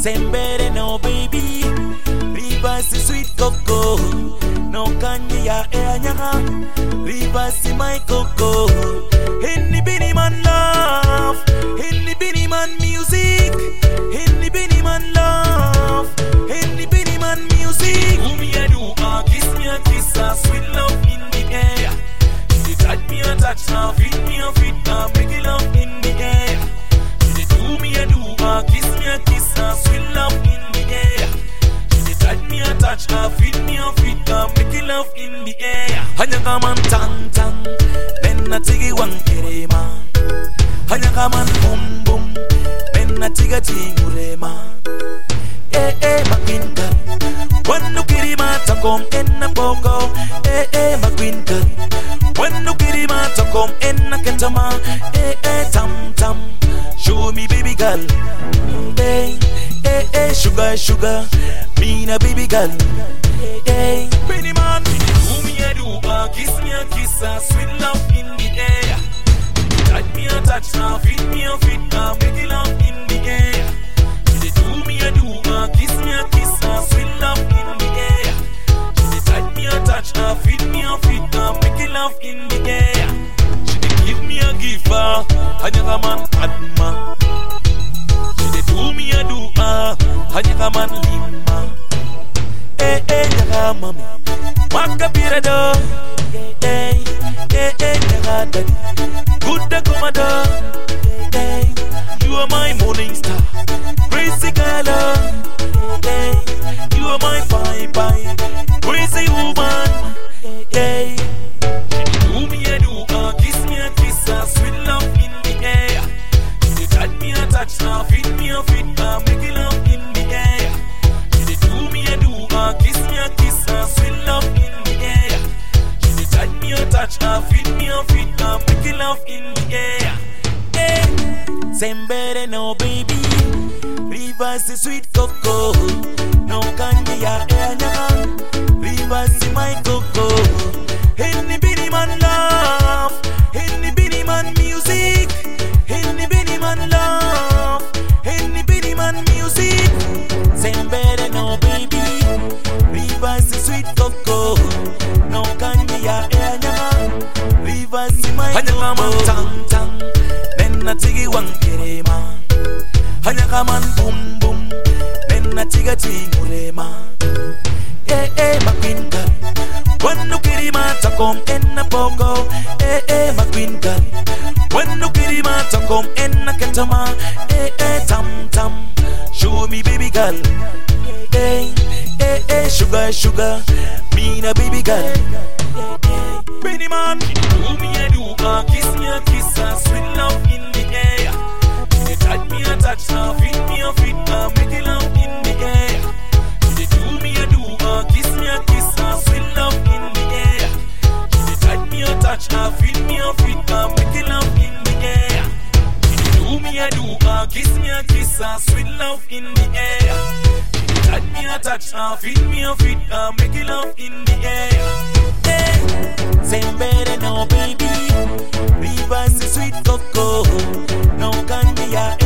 Sembere no baby, Rivers sweet cocoa. No kanye ya eanyaka, Rivers my cocoa. Henny Binny man love, Henny Binny man music, Henny Binny man love, Henny Binny man music. Do me a do, kiss me a kiss, sweet love in the air. You touch me a touch, feed me a feed, make it love in the air. You do me a do, kiss me a kiss, sweet love in the air. You touch me a touch, feed me a feed, make it love in the air. Hanya kaman tang tang, menna tigi wang kirema. Hanya kaman boom boom, menna tiga tingurema. McQueen girl, when no kirima takom enna pogo. McQueen girl, when no kirima takom enna ketama. Tam tam, show me baby girl. Sugar sugar, me na baby girl. Benny man, do me a do, kiss me a kiss, sweet love in the air. Touch me a touch, feed me a feed, make it love in the air. Do me a do, kiss me a kiss, sweet love in the air. Touch me a touch, feed me a feed, make it love in the air. She give me a giver, hanya man adma. She do me a do, hanya man lima. Nyaga mami, waka pirado. Nyaga daddy, good da komado. You are my morning star, crazy girl. You are my bye, crazy woman. Do me a do, kiss me a kiss, sweet love in the air. You touch me a touch, feed me a feed, make it love in the air. You do me a do, kiss me a kiss, sweet love in the air. You touch me a touch, feed me a feed, make it love in the air. Sembere no baby, Rivers sweet cocoa. No kanye ya eanyaka, Rivers my cocoa. Henny Binny man love, Henny Binny man music, Henny Binny man love, Henny Binny man music. Sembere no baby, Rivers sweet cocoa. No kanye ya eanyaka, Rivers my cocoa. Tang tang, menna tigi wang kirema. Hanya kaman boom boom, menna tiga tingurema. McQueen girl, when no kirima takom enna pogo. McQueen girl, when no kirima takom enna ketama. Tam tam, show me baby girl. Sugar sugar, me na baby girl. Benny man, do me a do, kiss me a kiss, sweet love in the air. You touch me a touch, feed me a feed, make it love in the air. You do me a do, kiss me a kiss, sweet love in the air. You touch me a touch, feed me a feed, make it love in the air. You do me a do, kiss me a kiss, sweet love in the air. You touch me a touch, feed me a feed, make it love in the air. Sembere no baby, Rivers sweet cocoa. No kanye ya